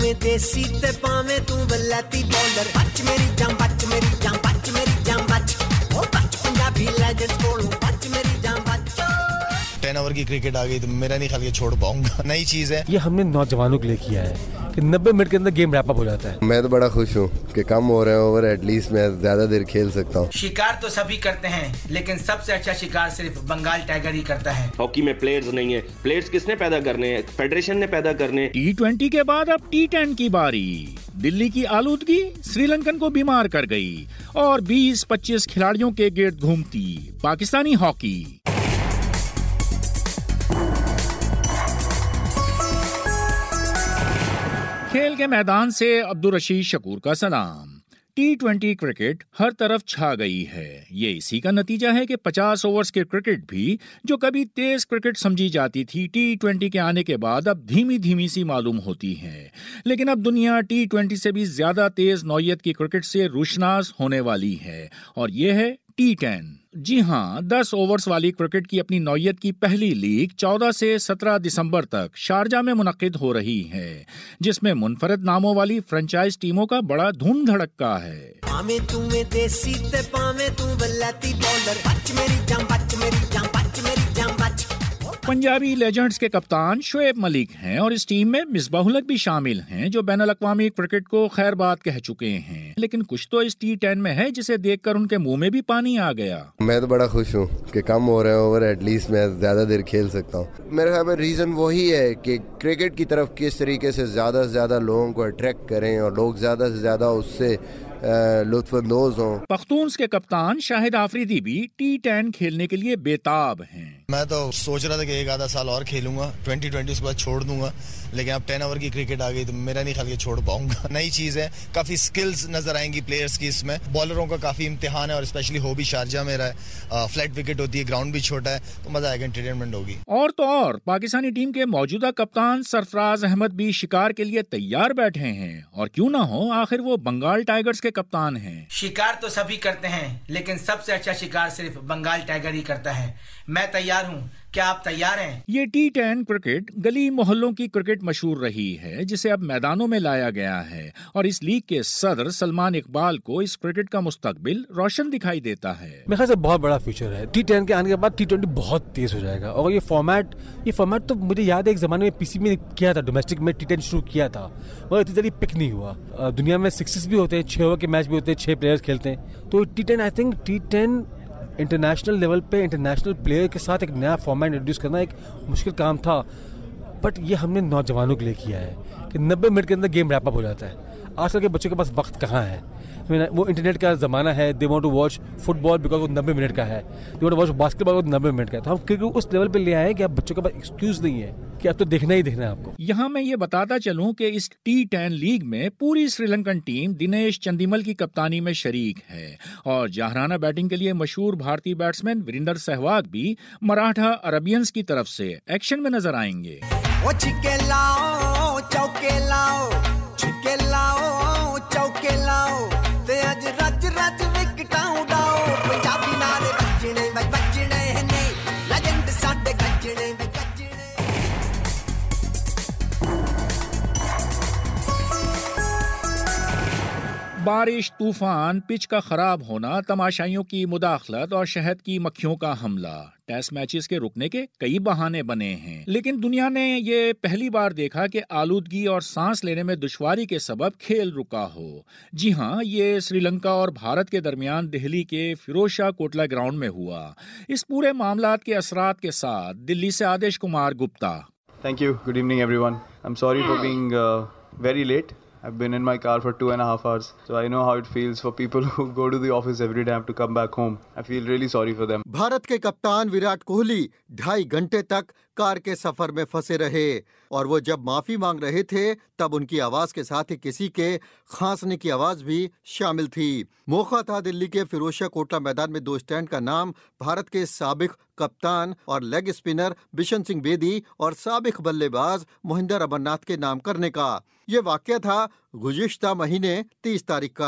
में देसी ते पावे तू वलैती बॉलर बच मेरी जान बच मेरी जान बच मेरी जान बच ओ बच पंजाबी लेजेंड्स कोलों बच मेरी जान बच 10 ओवर की क्रिकेट आ गई तो मेरा नहीं ख्याल ये छोड़ पाऊंगा। नई चीज है ये हमने नौजवानों के लिए किया है कि 90 मिनट के अंदर गेम रैप अप हो जाता है। मैं तो बड़ा खुश हूँ कि कम हो रहे हैं ओवर, एटलीस्ट मैं ज्यादा देर खेल सकता हूँ। शिकार तो सभी करते हैं लेकिन सबसे अच्छा शिकार सिर्फ बंगाल टाइगर ही करता है। हॉकी में प्लेयर्स नहीं है, प्लेयर्स किसने पैदा करने हैं? फेडरेशन ने पैदा करने। T20 के बाद अब T10 की बारी। दिल्ली की आलूदगी श्रीलंकन को बीमार कर गई और 20-25 खिलाड़ियों के गिर्द घूमती पाकिस्तानी हॉकी। खेल के मैदान से अब्दुल रशीद शकूर का सलाम। T20 क्रिकेट हर तरफ छा गई है। ये इसी का नतीजा है कि 50 ओवर्स के क्रिकेट भी जो कभी तेज क्रिकेट समझी जाती थी T20 के आने के बाद अब धीमी धीमी सी मालूम होती है। लेकिन अब दुनिया T20 से भी ज्यादा तेज नौयत की क्रिकेट से रुशनास होने वाली है और ये है T10। जी हां, 10 ओवर्स वाली क्रिकेट की अपनी नौयत की पहली लीग 14 से 17 दिसंबर तक शारजा में मुनक्किद हो रही है, जिसमें मुनफरद नामों वाली फ्रेंचाइज टीमों का बड़ा धूम धड़क्का है। पावे तू में देसी ते पावे तू वलैती बॉलर बच मेरी जान बच मेरी जान बच मेरी जान बच। पंजाबी लेजेंड्स के कप्तान शोएब मलिक हैं और इस टीम में मिसबाहुल हक भी शामिल हैं जो बैनुल अक़वामी क्रिकेट को खैरबाद कह चुके हैं। लेकिन कुछ तो इस T10 में है जिसे देखकर उनके मुंह में भी पानी आ गया। मैं तो बड़ा खुश हूँ कि कम हो रहे हैं ओवर, एटलीस्ट मैं ज्यादा देर खेल सकता हूँ। मेरे ख्याल में रीजन वही है कि क्रिकेट की तरफ किस तरीके से ज्यादा लोगों को अट्रैक्ट करें और लोग ज्यादा से ज्यादा उससे लुत्फानंदोज हों। पख्तून्स के कप्तान शाहिद आफरीदी भी T10 खेलने के लिए बेताब हैं। मैं तो सोच रहा था कि एक आधा साल और खेलूंगा, 2020 उसके बाद छोड़ दूंगा, लेकिन अब 10 ओवर की क्रिकेट आ गई तो मेरा नहीं ख्याल ये छोड़ पाऊंगा। नई चीज है, काफी स्किल्स नजर आएंगी प्लेयर्स की इसमें। बॉलरों का काफी इम्तिहान है और स्पेशली हो भी शारजा में रहा है, फ्लैट विकेट होती है, ग्राउंड भी छोटा है, तो मजा आएगा, एंटरटेनमेंट होगी। और तो और पाकिस्तानी टीम के मौजूदा कप्तान सरफराज अहमद भी शिकार के लिए तैयार बैठे हैं और क्यों ना हो, आखिर वो बंगाल टाइगर्स के कप्तान हैं। शिकार तो सभी करते हैं लेकिन सबसे अच्छा शिकार सिर्फ बंगाल टाइगर ही करता है। मैं तैयार हूँ, क्या आप तैयार हैं? ये T10 क्रिकेट गली मोहल्लों की क्रिकेट मशहूर रही है जिसे अब मैदानों में लाया गया है और इस लीग के सदर सलमान इकबाल को इस क्रिकेट का मुस्तकबिल रोशन दिखाई देता है। मेरे ख्याल से बहुत बड़ा फ्यूचर है। T10 के आने के बाद T20 बहुत तेज हो जाएगा और ये फॉर्मेट तो मुझे याद है एक जमाने में पीसी में किया था, डोमेस्टिक में T10 शुरू किया था मगर इतनी जल्दी पिक नहीं हुआ। दुनिया में 6 भी होते हैं, 6 ओवर के मैच भी होते हैं, 6 प्लेयर्स खेलते हैं। तो T10 I think T10 international level पे इंटरनेशनल प्लेयर के साथ एक नया फॉर्मेट इंट्रोड्यूस करना एक मुश्किल काम था, बट ये हमने नौजवानों के लिए किया है कि 90 मिनट के अंदर गेम रैप अप हो जाता है। आजकल के बच्चों के पास वक्त कहाँ है, वो इंटरनेट का ज़माना है। They want to watch football because वो 90 मिनट का है, they want to watch basketball वो 90 मिनट का है। तो हम क्रिकेट उस लेवल पे ले आए हैं कि अब बच्चों के पास एक्सक्यूज़ नहीं है कि अब तो देखना ही देखना है आपको। यहाँ मैं ये बताता चलूं कि इस T10 लीग में पूरी श्रीलंकन टीम दिनेश चंदीमल की कप्तानी में शरीक है और जहराना बैटिंग के लिए मशहूर भारतीय बैट्समैन वीरेंद्र सहवाग भी मराठा अरबियंस की तरफ से एक्शन में नजर आएंगे। ओ छिके लाओ चौके लाओ, छिके लाओ चौके लाओ, ते अज रज रज विकटां उडाओ, पंजाबी नारे बजने ने लेजेंड साडे गजने। बारिश, तूफान, पिच का खराब होना, तमाशाइयों की मुदाखलत और शहद की मक्खियों का हमला, टेस्ट मैचेस के रुकने के कई बहाने बने हैं। लेकिन दुनिया ने ये पहली बार देखा कि आलूदगी और सांस लेने में दुश्वारी के सबब खेल रुका हो। जी हां, ये श्रीलंका और भारत के दरमियान दिल्ली के फिरोजशाह कोटला ग्राउंड में हुआ। इस पूरे मामलात के असरात के साथ दिल्ली से आदेश Kumar Gupta. Thank you. Good evening, everyone. I'm sorry for being very late. I've been in my car for 2.5 hours, so I know how it feels for people who go to the office every day have to come back home. I feel really sorry for them. Bharat के कप्तान विराट कोहली 2.5 घंटे तक car के सफर में फंसे रहे और वो जब माफी मांग रहे थे तब उनकी आवाज के साथ ही किसी के खांसने की आवाज भी शामिल थी। मौका था दिल्ली के फिरोजशाह कोटला मैदान में 2 स्टैंड का नाम भारत के साबिक कप्तान और लेग स्पिनर बिशन सिंह बेदी और साबिक बल्लेबाज मोहिंदर अमरनाथ के नाम करने का। ये वाकया था गुज़िश्ता महीने 30 तारीख का।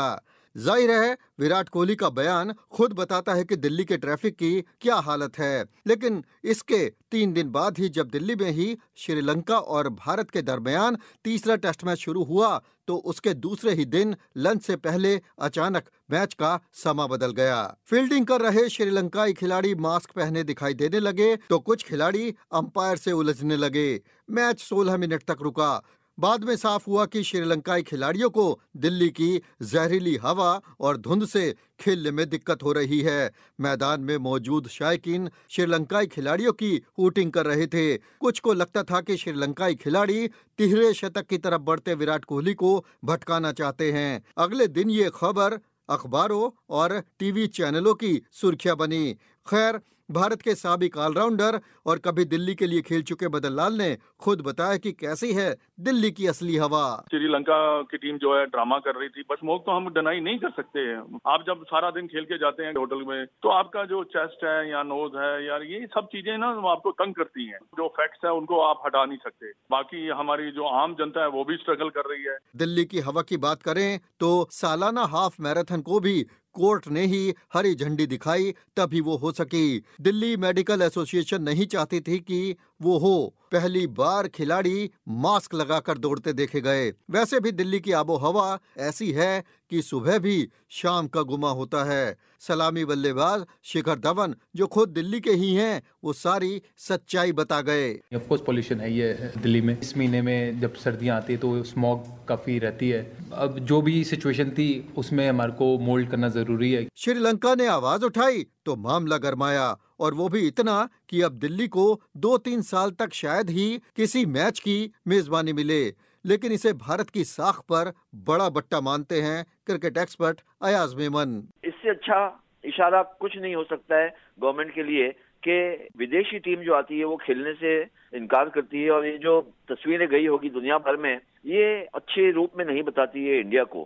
जाहिर है विराट कोहली का बयान खुद बताता है कि दिल्ली के ट्रैफिक की क्या हालत है। लेकिन इसके 3 दिन बाद ही जब दिल्ली में ही श्रीलंका और भारत के दरमियान तीसरा टेस्ट मैच शुरू हुआ तो उसके दूसरे ही दिन लंच से पहले अचानक मैच का समा बदल गया। फील्डिंग कर रहे श्रीलंकाई खिलाड़ी मास्क पहने दिखाई देने लगे तो कुछ खिलाड़ी अंपायर से उलझने लगे। मैच 16 मिनट तक रुका। बाद में साफ हुआ कि श्रीलंकाई खिलाड़ियों को दिल्ली की जहरीली हवा और धुंध से खेलने में दिक्कत हो रही है। मैदान में मौजूद शायकीन श्रीलंकाई खिलाड़ियों की हूटिंग कर रहे थे। कुछ को लगता था कि श्रीलंकाई खिलाड़ी तिहरे शतक की तरफ बढ़ते विराट कोहली को भटकाना चाहते हैं। अगले दिन ये खबर अखबारों और टीवी चैनलों की सुर्खियां बनी। खैर, भारत के साबिक ऑलराउंडर और कभी दिल्ली के लिए खेल चुके बदन लाल ने खुद बताया कि कैसी है दिल्ली की असली हवा। श्रीलंका की टीम जो है ड्रामा कर रही थी, बट स्मोक तो हम डिनाई नहीं कर सकते हैं। आप जब सारा दिन खेल के जाते हैं होटल में तो आपका जो चेस्ट है या नोज है यार, ये सब चीजें ना आपको तंग करती हैं। जो फैक्ट्स है उनको आप हटा नहीं सकते। बाकी हमारी जो आम जनता है वो भी स्ट्रगल कर रही है। दिल्ली की हवा की बात करें तो सालाना हाफ मैराथन को भी कोर्ट ने ही हरी झंडी दिखाई तभी वो हो सकी। दिल्ली मेडिकल एसोसिएशन नहीं चाहती थी कि वो हो। पहली बार खिलाड़ी मास्क लगाकर दौड़ते देखे गए। वैसे भी दिल्ली की आबो हवा ऐसी है कि सुबह भी शाम का गुमा होता है। सलामी बल्लेबाज शिखर धवन जो खुद दिल्ली के ही हैं, वो सारी सच्चाई बता गए। ऑफ कोर्स पॉल्यूशन है ये दिल्ली में। इस महीने में जब सर्दियां आती है तो स्मॉग काफी रहती है। अब जो भी सिचुएशन थी उसमें हमारे को मोल्ड करना जरूरी है। श्रीलंका ने आवाज उठाई तो मामला गरमाया, और वो भी इतना कि अब दिल्ली को 2-3 साल तक शायद ही किसी मैच की मेजबानी मिले। लेकिन इसे भारत की साख पर बड़ा बट्टा मानते हैं क्रिकेट एक्सपर्ट अयाज मेमन। इससे अच्छा इशारा कुछ नहीं हो सकता है गवर्नमेंट के लिए कि विदेशी टीम जो आती है वो खेलने से इनकार करती है, और ये जो तस्वीरें गई होगी दुनिया भर में, ये अच्छे रूप में नहीं बताती है इंडिया को।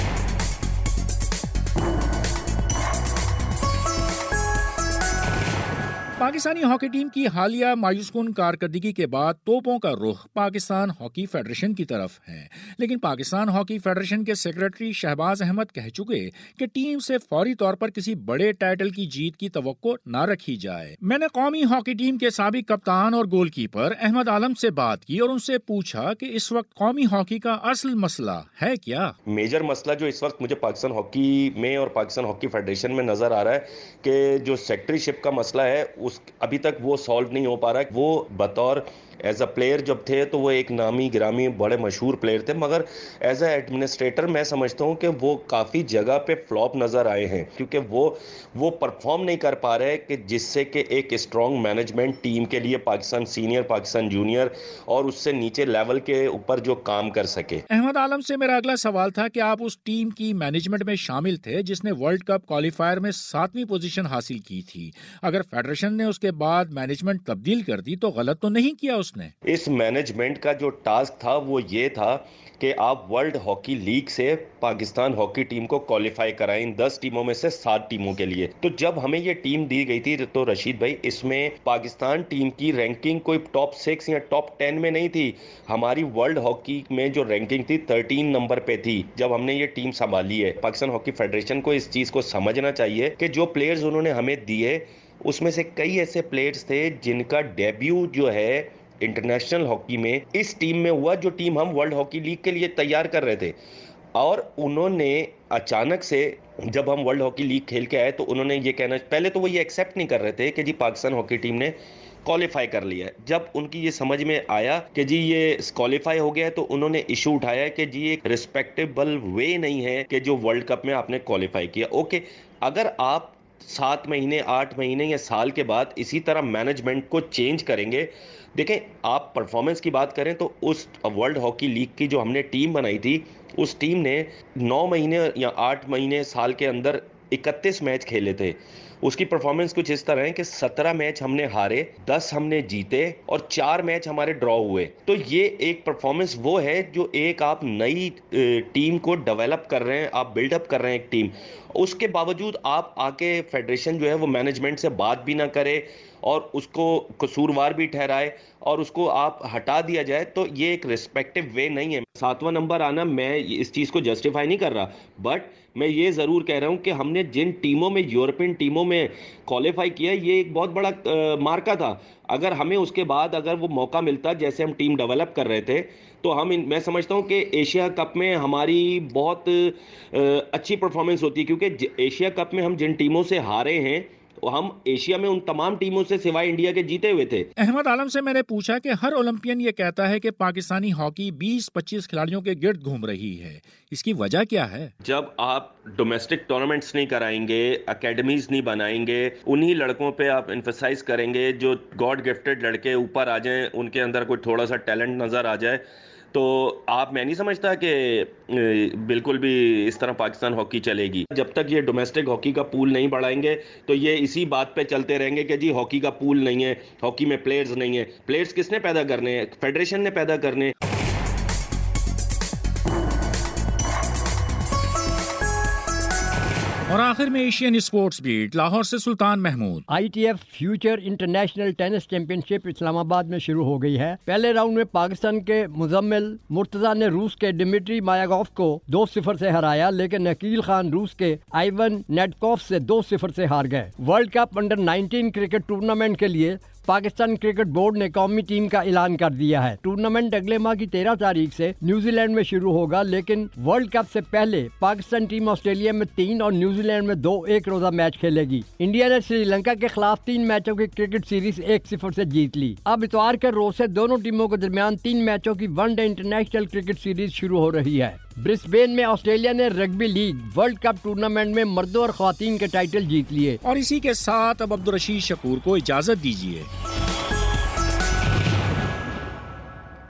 पाकिस्तानी हॉकी टीम की हालिया मायूसकुन कारकर्दगी के बाद तोपों का रुख पाकिस्तान हॉकी फेडरेशन की तरफ है। लेकिन पाकिस्तान हॉकी फेडरेशन के सेक्रेटरी शहबाज अहमद कह चुके कि टीम से फौरी तौर पर किसी बड़े टाइटल की जीत की तवक्को न रखी जाए। मैंने कौमी हॉकी टीम के साबिक कप्तान और गोलकीपर अहमद आलम से बात की और उनसे पूछा कि इस वक्त कौमी हॉकी का असल मसला है क्या। मेजर मसला जो इस वक्त मुझे पाकिस्तान हॉकी में और पाकिस्तान हॉकी फेडरेशन में नजर आ रहा है कि जो सेक्रेटरीशिप का मसला है अभी तक वो सॉल्व नहीं हो पा रहा है। वो बतौर एज अ प्लेयर जब थे तो वो एक नामी गिरामी बड़े मशहूर प्लेयर थे, मगर एज अ एडमिनिस्ट्रेटर मैं समझता हूँ कि वो काफ़ी जगह पे फ्लॉप नज़र आए हैं, क्योंकि वो परफॉर्म नहीं कर पा रहे कि जिससे कि एक स्ट्रॉन्ग मैनेजमेंट टीम के लिए पाकिस्तान सीनियर, पाकिस्तान जूनियर और उससे नीचे लेवल के ऊपर जो काम कर सके। अहमद आलम से मेरा अगला सवाल था कि आप उस टीम की मैनेजमेंट में शामिल थे जिसने वर्ल्ड कप क्वालिफायर में 7वीं पोजीशन हासिल की थी। अगर फेडरेशन ने उसके बाद मैनेजमेंट तब्दील कर दी तो गलत तो नहीं किया उसने? इस मैनेजमेंट का जो टास्क था वो ये था कि आप वर्ल्ड हॉकी लीग से पाकिस्तान हॉकी टीम को क्वालिफाई कराएं 10 टीमों में से 7 टीमों के लिए। तो जब हमें ये टीम दी गई थी तो रशीद भाई, इसमें पाकिस्तान टीम की रैंकिंग कोई टॉप 6 या टॉप 10 में नहीं थी। हमारी वर्ल्ड हॉकी में जो रैंकिंग थी 13 नंबर पे थी जब हमने ये टीम संभाली है। पाकिस्तान हॉकी फेडरेशन को इस चीज़ को समझना चाहिए कि जो प्लेयर्स उन्होंने हमें दिए उसमें से कई ऐसे प्लेयर्स थे जिनका डेब्यू जो है इंटरनेशनल हॉकी में इस टीम में हुआ, जो टीम हम वर्ल्ड हॉकी लीग के लिए तैयार कर रहे थे। और उन्होंने अचानक से जब हम वर्ल्ड हॉकी लीग खेल के आए तो उन्होंने ये कहना, पहले तो वो ये एक्सेप्ट नहीं कर रहे थे कि जी पाकिस्तान हॉकी टीम ने क्वालिफाई कर लिया है। जब उनकी ये समझ में आया कि जी ये क्वालिफाई हो गया है तो उन्होंने इशू उठाया कि जी एक रिस्पेक्टेबल वे नहीं है कि जो वर्ल्ड कप में आपने क्वालिफाई किया। ओके, अगर आप 7 महीने 8 महीने या साल के बाद इसी तरह मैनेजमेंट को चेंज करेंगे, देखें आप परफॉर्मेंस की बात करें तो उस वर्ल्ड हॉकी लीग की जो हमने टीम बनाई थी उस टीम ने 9 महीने या 8 महीने साल के अंदर 31 मैच खेले थे। उसकी परफॉर्मेंस कुछ इस तरह है कि 17 मैच हमने हारे, 10 हमने जीते और 4 मैच हमारे ड्रॉ हुए। तो ये एक परफॉर्मेंस वो है जो एक आप नई टीम को डेवलप कर रहे हैं, आप बिल्डअप कर रहे हैं एक टीम, उसके बावजूद आप आके फेडरेशन जो है वो मैनेजमेंट से बात भी ना करे और उसको कसूरवार भी ठहराए और उसको आप हटा दिया जाए, तो ये एक रिस्पेक्टिव वे नहीं है। 7वां नंबर आना, मैं इस चीज़ को जस्टिफाई नहीं कर रहा, बट मैं ये ज़रूर कह रहा हूँ कि हमने जिन टीमों में, यूरोपियन टीमों में क्वालिफाई किया, ये एक बहुत बड़ा मार्का था। अगर हमें उसके बाद अगर वो मौका मिलता, जैसे हम टीम डेवलप कर रहे थे, तो मैं समझता हूँ कि एशिया कप में हमारी बहुत अच्छी परफॉर्मेंस होती, क्योंकि एशिया कप में हम जिन टीमों से हारे हैं, हम एशिया में उन तमाम टीमों से सिवाय इंडिया के जीते हुए थे। अहमद आलम से मैंने पूछा कि हर ओलंपियन ये कहता है कि पाकिस्तानी हॉकी 20-25 खिलाड़ियों के गिर्द घूम रही है, इसकी वजह क्या है? जब आप डोमेस्टिक टूर्नामेंट्स नहीं कराएंगे, एकेडमीज नहीं बनाएंगे, उन्हीं लड़कों पे आप एम्फसाइज करेंगे जो गॉड गिफ्टेड लड़के ऊपर आ जाएं, उनके अंदर कोई थोड़ा सा टैलेंट नजर आ जाए, तो मैं नहीं समझता कि बिल्कुल भी इस तरह पाकिस्तान हॉकी चलेगी। जब तक ये डोमेस्टिक हॉकी का पूल नहीं बढ़ाएंगे तो ये इसी बात पे चलते रहेंगे कि जी हॉकी का पूल नहीं है, हॉकी में प्लेयर्स नहीं है। प्लेयर्स किसने पैदा करने हैं? फेडरेशन ने पैदा करने। और आखिर में एशियन स्पोर्ट्स बीट, लाहौर से Sultan Mahmood. ITF future international tennis championship Islamabad में शुरू हो गई है। पहले राउंड में पाकिस्तान के मुजम्मिल मुर्तजा ने रूस के डिमिट्री मायागोव को 2-0 से हराया, लेकिन नकील खान रूस के आइवन नेटकोव से 2-0 से हार गए। World cup under 19 cricket tournament के लिए पाकिस्तान क्रिकेट बोर्ड ने कौमी टीम का ऐलान कर दिया है। टूर्नामेंट अगले माह की 13 तारीख से न्यूजीलैंड में शुरू होगा, लेकिन वर्ल्ड कप से पहले पाकिस्तान टीम ऑस्ट्रेलिया में 3 और न्यूजीलैंड में 2 एक रोजा मैच खेलेगी। इंडिया ने श्रीलंका के खिलाफ 3 मैचों की क्रिकेट सीरीज 1-0 से जीत ली। अब इतवार के रोज से दोनों टीमों के दरमियान 3 मैचों की वनडे इंटरनेशनल क्रिकेट सीरीज शुरू हो रही है। ब्रिस्बेन में ऑस्ट्रेलिया ने rugby league world cup tournament में मर्दों और ख्वातीन के टाइटल जीत लिए। और इसी के साथ अब अब्दुल रशीद शकूर को इजाजत दीजिए।